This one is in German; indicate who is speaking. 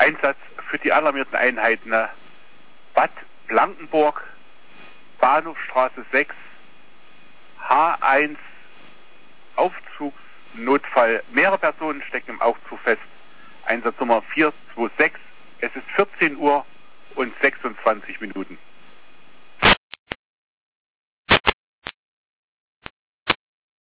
Speaker 1: Einsatz für die alarmierten Einheiten Bad Blankenburg, Bahnhofstraße 6, H1, Aufzugsnotfall. Mehrere Personen stecken im Aufzug fest. Einsatznummer 426. Es ist 14 Uhr und 26 Minuten.